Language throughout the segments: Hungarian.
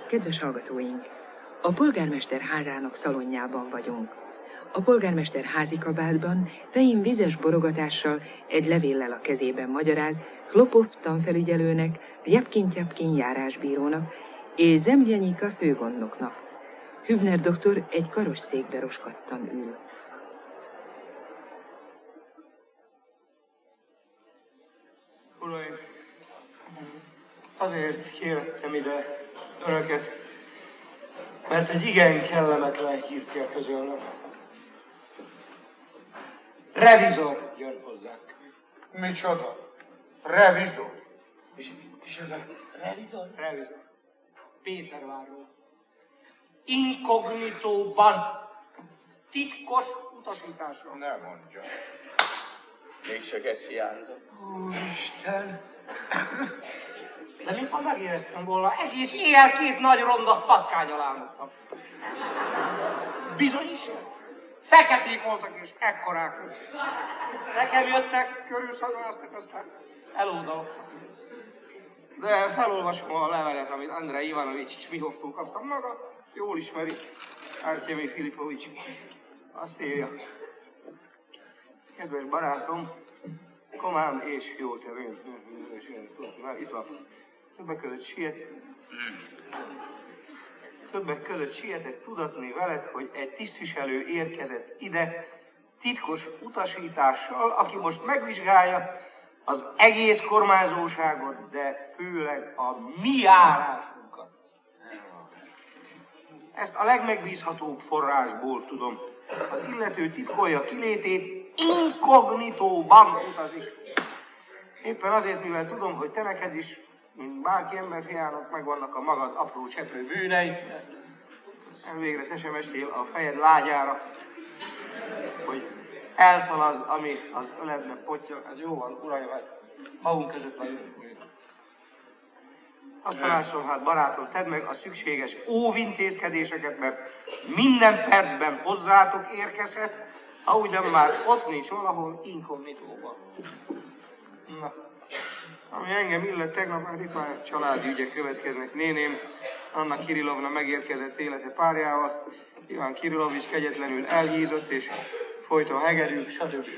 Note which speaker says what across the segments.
Speaker 1: Kedves hallgatóink! A polgármester házának szalonjában vagyunk. A polgármester házikabátban fején vizes borogatással, egy levéllel a kezében magyaráz Klopov tanfelügyelőnek, Japkin-Tyapkin járásbírónak és Zemlyenyika főgondnoknak. Hübner doktor egy karosszékbe roskadtan ül.
Speaker 2: Uraim, azért kértem ide önöket, mert egy igen kellemetlen hírt kell közölnöm. Revizor jön hozzánk.
Speaker 3: Micsoda? Revizor?
Speaker 2: És ez a revizor? Revizor. Pétervárról. Inkognitóban. Titkos utasításra.
Speaker 3: Ne mondja.
Speaker 4: Mégsem ez hiányzott.
Speaker 2: Úristen! De mintha megéreztem volna, egész éjjel két nagy ronda patkánnyal álmodtam. Bizony is. Feketék voltak és ekkorák. Nekem jöttek, körülszagoláztak, aztán elódalottak. De felolvasom a levelet, amit Andrei Ivanovics Csmihovtól kaptam maga. Jól ismeri. Artyemi Filipovics. Azt írja. Kedves barátom, komám és jótevő. Itt van. Többek között sietett tudatni veled, hogy egy tisztviselő érkezett ide titkos utasítással, aki most megvizsgálja az egész kormányzóságot, de főleg a mi járásunkat. Ezt a legmegbízhatóbb forrásból tudom. Az illető titkolja kilétét, inkognitóban utazik. Éppen azért, mivel tudom, hogy te neked is, mint bárki emberfiának megvannak a magad apró cseprő bűnei, elvégre te sem estél a fejed lágyára, hogy elszaladsz, ami az öledbe pottyag. Ez jó van, uraim, hát magunk között vagyunk. Azt tanácsolom, hát barátom, tedd meg a szükséges óvintézkedéseket, mert minden percben hozzátok érkezhet, ha ugyan már ott nincs valahol inkognitóban. Na, ami engem illet, tegnap már itt már családi ügyek következnek. Néném, Anna Kirillovna megérkezett élete párjával, Iván Kirillovics kegyetlenül elhízott, és folyton hegedűk, stb.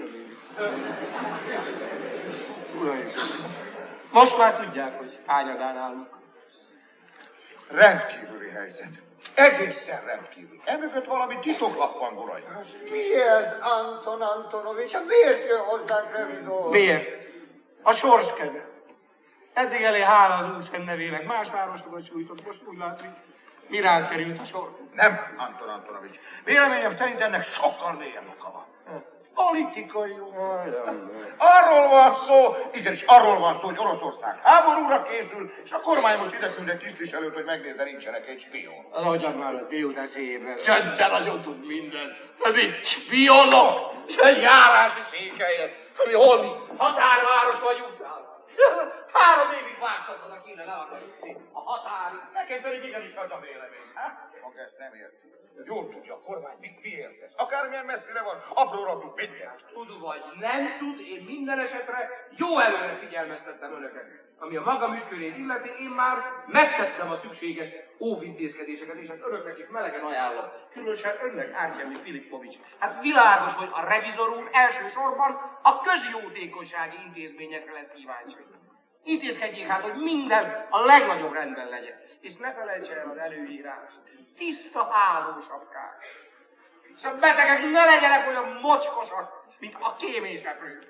Speaker 2: Uraim, most már tudják, hogy hányadán állunk.
Speaker 3: Rendkívüli helyzet. Egészen rendkívül. Emögött valami titoklap van, uraim.
Speaker 5: Mi ez, Anton Antonovics? Miért jön hozzánk revizor?
Speaker 2: Miért? A sors keze. Eddig elé hála az Úrszent nevének. Más városokat sújtott, most úgy látszik, mi ránk került a sor.
Speaker 3: Nem, Anton Antonovics. Véleményem szerint ennek sokkal mélyebb oka van. Politikai jó. Arról van szó, igenis arról van szó, hogy Oroszország háborúra készül, és a kormány most ide küld egy tisztviselőt, hogy megnézze, nincsenek egy spion.
Speaker 2: Adjad már a spiót eszébe. Te nagyon tud mindent. Ez így spionok, és egy járási székelyet, ami hol határváros vagy után. 3 évig vágtatnak innen, le akarjuk a határig. Neked pedig igenis az a vélemény.
Speaker 3: Maga ezt nem érti. Jól tudja a kormány, miért ez? Akármilyen messzire van, apróra tud mindent.
Speaker 2: Tud vagy nem tud, én minden esetre jó előre figyelmeztettem önöket. Ami a maga működését illeti, én már megtettem a szükséges óvintézkedéseket, és hát önöknek is melegen ajánlom. Különösen önnek, Artyemi Filipovics. Hát világos, hogy a revizor úr elsősorban a közjótékonysági intézményekre lesz kíváncsi. Intézkedjék hát, hogy minden a legnagyobb rendben legyen. És ne felejtse el az előírást. Tiszta hálósapkák. És a betegek ne legyenek olyan mocskosak, mint a kéményseprők.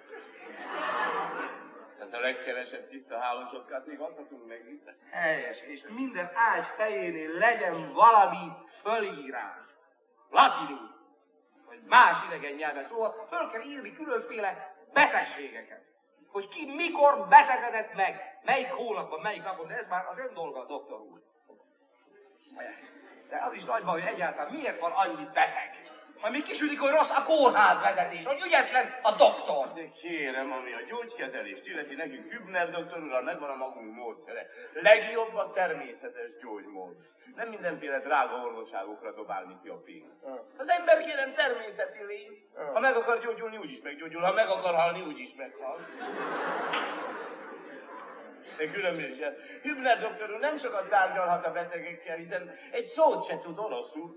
Speaker 4: Ez a legkevesebb tiszta hálósapkát még adhatunk meg itt.
Speaker 2: Helyes, és minden ágy fejénél legyen valami fölírás. Latinul, vagy más idegen nyelven. Szóval föl kell írni különféle betegségeket. Hogy ki mikor betegedett meg, melyik hónapban, melyik napon, de ez már az ön dolga, doktor úr. De az is nagy baj, hogy egyáltalán miért van annyi beteg? Majd még kisülik, hogy rossz a kórházvezetés, hogy ügyetlen a doktor.
Speaker 4: De kérem, ami a gyógykezelést illeti, nekünk Hübner doktor úrral megvan a magunk módszere. Legjobb a természetes gyógymód. Nem mindenféle drága orvosságokra dobálni ki a pénzt. Az ember kérem természeti lény. Ha meg akar gyógyulni, úgyis meggyógyul. Ha meg akar halni, úgyis meghal. De különösen Hübner doktor úr nem sokat tárgyalhat a betegekkel, hiszen egy szót se tud olaszul.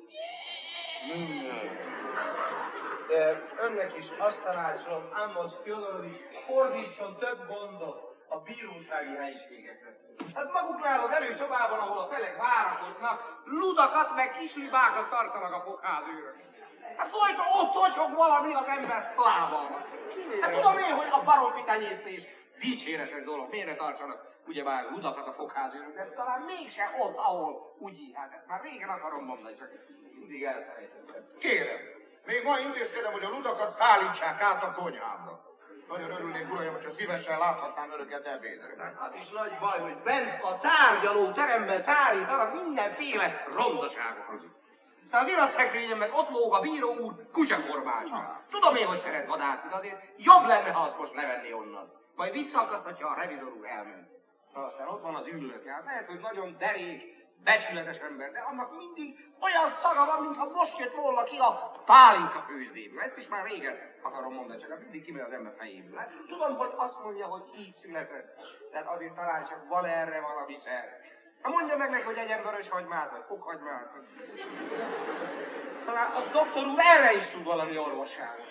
Speaker 2: De önnek is azt tanácsolom, Amos Fyodorovics, fordítson több gondot a bírósági helyiségekre. Hát maguknál az előszobában, ahol a felek várakoznak, ludakat meg kislibákat tartanak a fogházőrök. Hát folyton ott tocsog valami az ember lábal. Hát tudom én, hogy a baromfi tenyésztés dicséretes dolog, miért ne tartsanak ugyebár ludakat a fogházőrök, de talán mégse ott, ahol úgy hát már régen akarom mondani, csak mindig elfelejtettem.
Speaker 3: Kérem, még ma intézkedem, hogy a ludakat szállítsák át a konyhámra. Nagyon örülnék, uraim, hogyha szívesen láthatnám önöket ebédre.
Speaker 2: Az is nagy baj, hogy bent a tárgyaló teremben szállítanak mindenféle rondaságokat. De az iratszekrényemben ott lóg a bíró úr kutyakorbácsa. Tudom én, hogy szeret vadászni, de azért jobb lenne, ha azt most levenni onnan. Majd visszaakaszthatja a revizor úr elment. Aztán ott van az ülők, hát lehet, hogy nagyon derék, becsületes ember, de annak mindig olyan szaga van, mintha most jött volna ki a pálinka főzdéből. Ezt is már régen akarom mondani, csak mindig kimegy az ember fejéből. Hát, tudom, hogy azt mondja, hogy így született, tehát azért talán csak van erre valami szer. Ha mondja meg neki, hogy egyen vörös hagymát, vagy fokhagymát. Talán a doktor úr erre is tud valami orvosságot.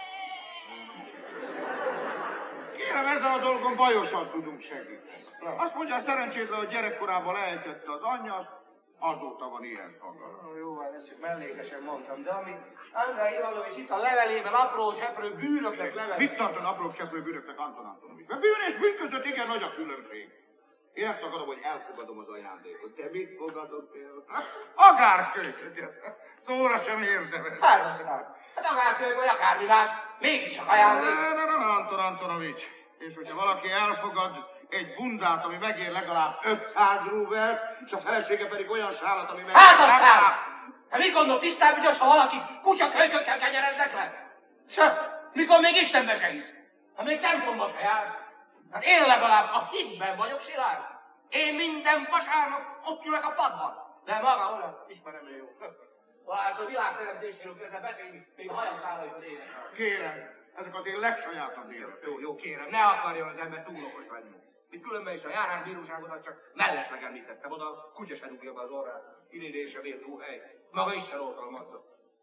Speaker 3: Kérem, ezzel a dolgon bajosan tudunk segíteni. Azt mondja a szerencsétlen, hogy gyerekkorában lejtette az anyja, azóta van ilyen szaga.
Speaker 2: Jó, hát ezt csak mellékesen mondtam, de ami Andrei Ivanovics itt a levelében apró cseprő bűnöknek level.
Speaker 3: Mit tartan apró cseprő bűnöknek, Anton Antonovics? Mert bűn és bűn között igen nagy a különbség. Én azt akarom, hogy elfogadom az ajándékot. Te mit fogadod el? Agárkölyköket. Szóra sem érdemes.
Speaker 2: Hát agárkölyök vagy akármi más, mégis csak ajándék.
Speaker 3: Anton Antonovics. És hogyha valaki elfogad egy bundát, ami megér legalább 500 rubelt, és a felesége pedig olyan sálat, ami megér
Speaker 2: Hát aztán! Hát mit gondol, tisztább ügyös, ha valaki kutyakölykökkel kenyereznek le? Mikor még Istenbe se hisz? Ha még templomba se jár? Hát én legalább a hitben vagyok szilárd. Én minden vasárnap ott ülök a padban. De maga olyan, ismerem ő jó. Hát a világ teremtéséről kezdve beszélni, még hajam szállai az ének.
Speaker 3: Kérem, ezek az én legsajátabb életek.
Speaker 2: Jó, kérem, ne akarjon az ember túl okos lenni. Itt különben is a járásbíróságodat csak mellesleg említettem, oda a kutya se dugja be az orrát. Irigyésre méltó hely. Maga Isten oltalmazza.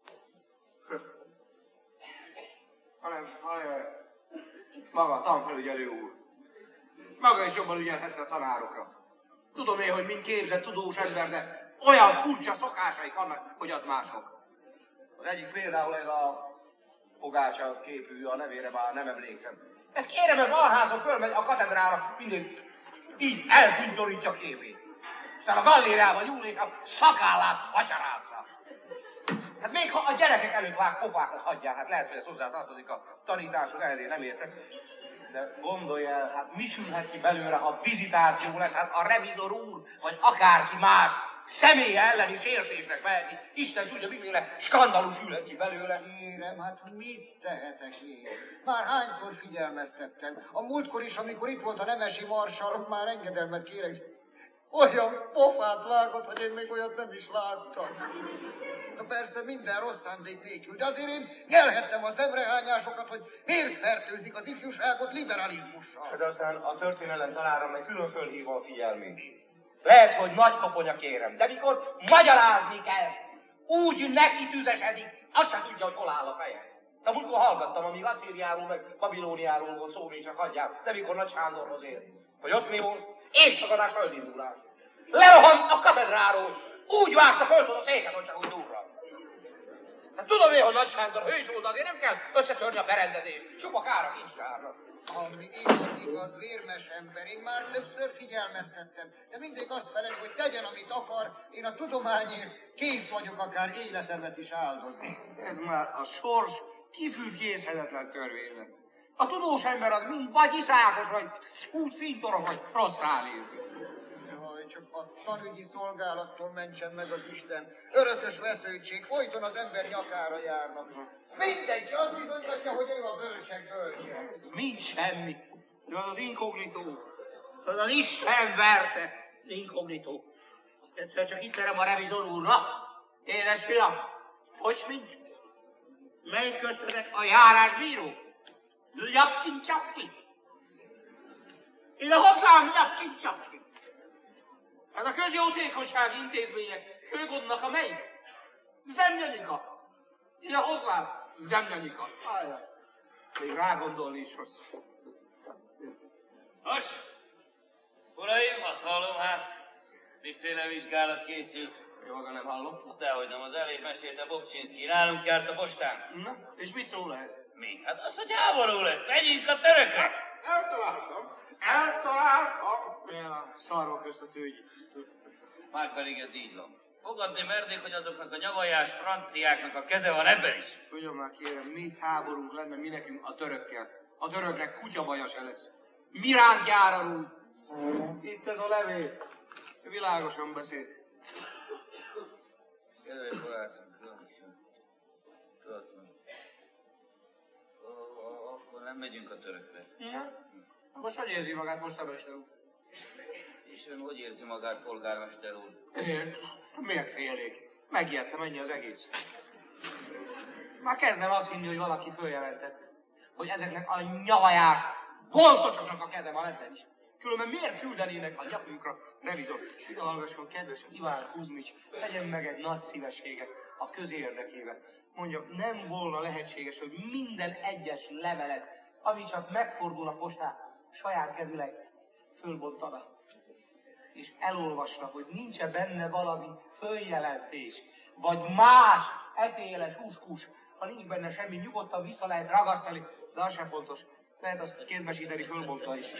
Speaker 2: Hanem, maga a tanfelügyelő úr. Maga is jobban ügyelhetne a tanárokra. Tudom én, hogy mind képzett, tudós ember, de olyan furcsa szokásaik vannak, hogy az mások. Az egyik például ez a pogácsa képű, a nevére már nem emlékszem. Ezt kérem, ez alházon fölmegy a katedrára, mindig így elfűtorítja képét. Aztán a gallériában nyúl és a szakállát hatyarásza. Hát még ha a gyerekek előtt vág pofákat hagyják, hát lehet, hogy ez hozzá tartozik a tanításhoz, ezért nem értek. De gondolj el, hát mi sülhet ki belőle, ha vizitáció lesz, hát a revizor úr, vagy akárki más személye elleni sértésnek veheti. Isten tudja, miféle skandalus ülhet ki belőle.
Speaker 5: Kérem, hát mit tehetek én? Már hányszor figyelmeztettem. A múltkor is, amikor itt volt a nemesi marsal, már engedelmet kérek. Olyan pofát vágott, hogy én még olyat nem is láttam. Na persze minden rossz szándék nélkül, de azért én nyelhettem a szemrehányásokat, hogy miért fertőzik az ifjúságot liberalizmussal.
Speaker 2: De aztán a történelem tanára meg külön fölhívom a figyelmét. Lehet, hogy nagy koponya kérem, de mikor magyarázni kell, úgy neki tüzesedik, azt sem tudja, hogy hol áll a feje. De múltkor hallgattam, amíg Asszíriáról meg Babilóniáról volt szó, még csak hagyjál, de mikor Nagy Sándorhoz ér. Hogy ott mi volt? Égszakadás, földindulás. Lerohant a katedráról, úgy vágta föl a széket, hogy csak úgy durra. Hát tudom én, hogy Nagy Sándor hős volt, azért nem kell összetörni a berendezést. Csupa kár a kincstárnak.
Speaker 5: Ami igaz, vérmes ember, én már többször figyelmeztettem, de mindig azt felel, hogy tegyen, amit akar, én a tudományért kész vagyok akár életemet is áldozni.
Speaker 2: Ez már a sors kifülkészhetetlen törvénynek. A tudós ember az mind vagy iszákos, vagy úgy fintorog, vagy rossz ránézni.
Speaker 5: Jaj, csak a tanügyi szolgálattól mentsen meg az Isten. Örökös vesződtség, folyton az ember nyakára járnak. Mindenki azt bizonygatja, hogy ő a bölcsek bölcse.
Speaker 2: Mind semmi. De az az inkognitó. Az az Isten verte inkognitó. Egyszer csak itt terem a revizor úrra. Édes fiam, hogy mind? Melyik köztetek a járásbíró? Jakkin-csakkin. Ide hozzám, nyapcsi. Hát a közjótékonysági intézmények főgondnak a melyik? Zemlyanika. Ide hozzám, Zemlyanika. Ajaj, még rágondolni is rossz.
Speaker 6: Nos, uraim, hát hallom, hát miféle vizsgálat készül?
Speaker 2: Jó, maga nem hallott.
Speaker 6: Dehogy nem, az előbb mesélte Bobcsinszky, nálunk járt a postán.
Speaker 2: Na, és mit szól ehhez?
Speaker 6: Mit? Hát az, hogy háború lesz, menjünk a törökre!
Speaker 3: Eltaláltam.
Speaker 2: Ja, szarva közt a tőgy.
Speaker 6: Márpedig ez így van. Fogadni mernék, hogy azoknak a nyavajás franciáknak a keze van ebben is.
Speaker 2: Tudjon már kérem, mi háborunk lenne, mi nekünk a törökkel. A töröknek kutyabaja se lesz. Mi ránk jár a rúd? Itt ez a levél. Világosan beszél.
Speaker 6: Kedves barátom, akkor nem megyünk a törökre.
Speaker 2: Most hogy érzi magát Mostamester úr?
Speaker 6: És ön hogy érzi magát, polgármester úr?
Speaker 2: Miért félnék? Megijedtem, ennyi az egész. Már kezdem azt hinni, hogy valaki följelentett, hogy ezeknek a nyavajás holtosoknak a keze van ebben is. Különben miért küldenének a nyakunkra revizort? Ide hallgasson, kedves Iván Kuzmics, legyen meg egy nagy szívességet a közérdekében. Mondja, nem volna lehetséges, hogy minden egyes levelet, ami csak megfordul a postán, saját kezüleg fölbontana. És elolvasna, hogy nincs-e benne valami följelentés, vagy más eféles húskus. Ha nincs benne semmi, nyugodtan vissza lehet ragasztani, de az sem fontos. Lehet azt kézbesíteni, fölmondta is.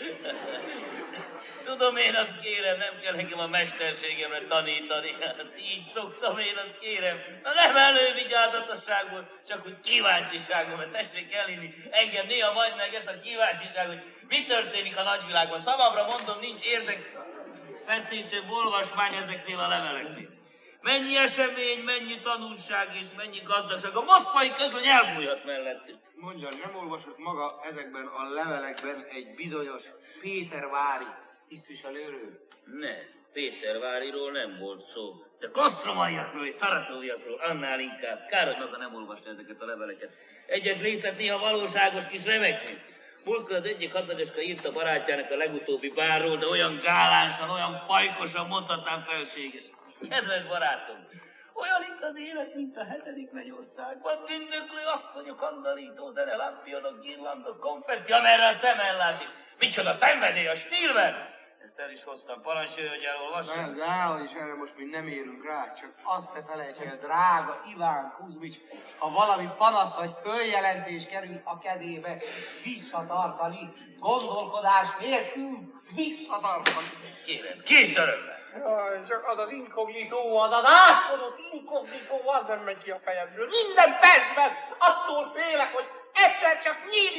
Speaker 6: Tudom, én azt kérem, nem kell nekem a mesterségemre tanítani. Hát így szoktam, én azt kérem. Na nem elővigyázatosságból, csak hogy kíváncsiságból, mert tessék elhinni. Engem néha majd meg ez a kíváncsiság, hogy mi történik a nagyvilágban. Szavamra mondom, nincs érdekfeszítőbb olvasmány ezeknél a leveleknél. Mennyi esemény, mennyi tanulság és mennyi gazdaság. A moszkvai közöny elbújhat mellettük.
Speaker 2: Mondja, nem olvasott maga ezekben a levelekben egy bizonyos Pétervári tisztviselőről?
Speaker 6: Ne, Péterváriról nem volt szó. De kosztromaiakról és szaratóviakról annál inkább. Kár, hogy maga nem olvasta ezeket a leveleket. Egyet részlet néha valóságos kis remeknél. Múltkor az egyik hadnagyoska írt a barátjának a legutóbbi párról, de olyan gálánsan, olyan pajkosan, mondhatnám felséges. Kedves barátom, olyan itt az élet, mint a 7. mennyországban. Tündöklő asszonyok, andalító zene, lámpionok, girlandok, konfetti, amerre a szemen lát is. Micsoda szenvedély a stílben! Ezt el is hoztam, parancsolj, hogy elolvassam.
Speaker 2: De ahogy is erre most még nem érünk rá, csak azt ne felejts el, drága Iván Kuzmics, ha valami panasz vagy följelentés kerül a kezébe, visszatartani, gondolkodás nélkül, visszatartani.
Speaker 6: Kérem, kész örömmel!
Speaker 2: Jaj, csak az az inkognitó, az átkozott inkognitó, az nem megy ki a fejemből. Minden percben attól félek, hogy egyszer csak nyílik